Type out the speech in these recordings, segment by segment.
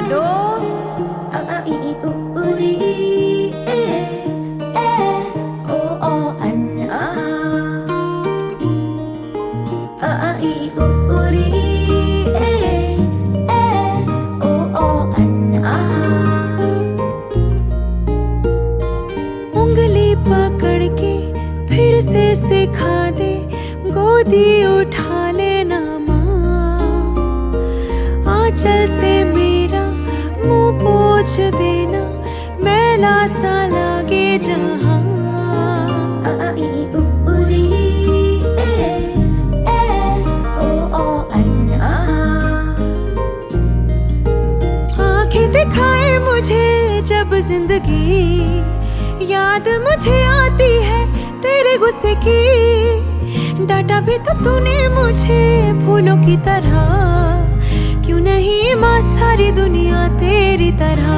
Lado a a i i u u ri e e o o an a a i u u ri e e o o an a। उंगली पकड़ के फिर से सिखा दे, गोदी उठा लेना माँ, आंचल से मेरा मुंह पोंछ देना, मैला सा लागे जहाँ। a a i i u u ri e e o o an a। आंखें दिखाए मुझे जब जिंदगी, याद मुझे आती है तेरे गुस्से की, डांटा भी तो तूने मुझे फूलों की तरह, क्यों नहीं माँ सारी दुनिया तेरी तरह।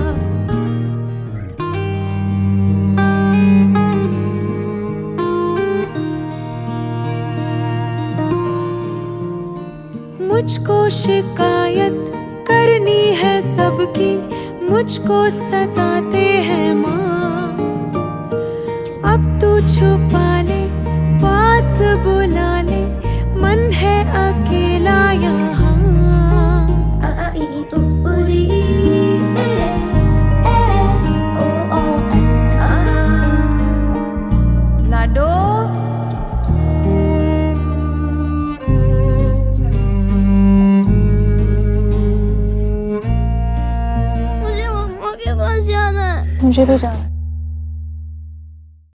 मुझको शिकायत करनी है सबकी, मुझको सताते हैं माँ, अब तू छुपा ले पास बुला ले, मन है अकेला यहाँ। a a i i u u ri e e o o an a। लाडो मुझे मम्मा के पास जाना है। मुझे भी जाना है।